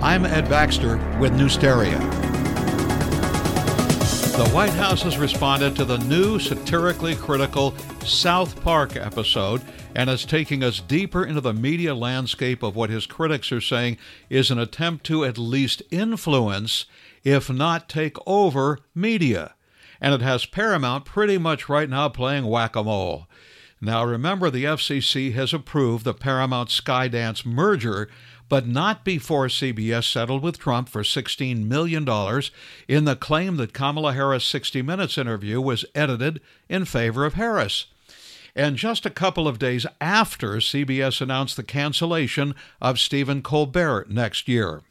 I'm Ed Baxter with Newsteria. The White House has responded to the new satirically critical South Park episode and is taking us deeper into the media landscape of what his critics are saying is an attempt to at least influence, if not take over, media. And it has Paramount pretty much right now playing whack-a-mole. Now remember, the FCC has approved the Paramount-Skydance merger, but not before CBS settled with Trump for $16 million in the claim that Kamala Harris' 60 Minutes interview was edited in favor of Harris. And just a couple of days after, CBS announced the cancellation of Stephen Colbert next year.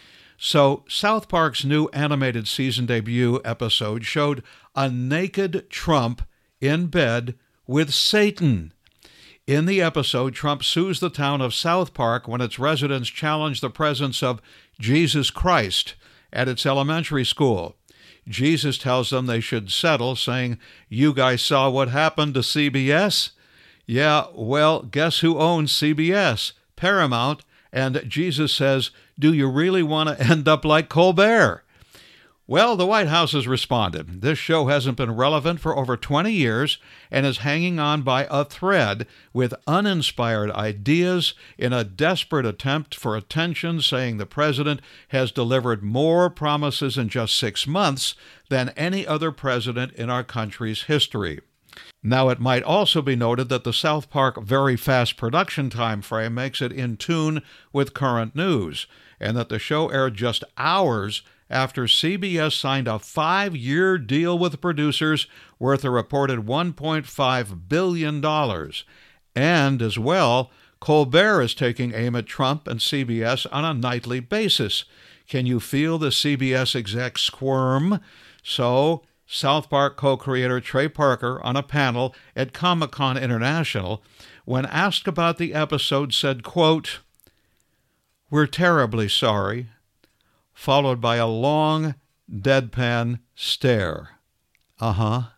So, South Park's new animated season debut episode showed a naked Trump in bed with Satan. In the episode, Trump sues the town of South Park when its residents challenge the presence of Jesus Christ at its elementary school. Jesus tells them they should settle, saying, "You guys saw what happened to CBS? Yeah, well, guess who owns CBS? Paramount." And Jesus says, "Do you really want to end up like Colbert?" Well, the White House has responded. This show hasn't been relevant for over 20 years and is hanging on by a thread with uninspired ideas in a desperate attempt for attention, saying the president has delivered more promises in just 6 months than any other president in our country's history. Now, it might also be noted that the South Park very fast production time frame makes it in tune with current news, and that the show aired just hours after CBS signed a 5-year deal with producers worth a reported $1.5 billion. And, as well, Colbert is taking aim at Trump and CBS on a nightly basis. Can you feel the CBS execs squirm? So, South Park co-creator Trey Parker, on a panel at Comic-Con International, when asked about the episode, said, quote, "We're terribly sorry," followed by a long, deadpan stare. Uh-huh.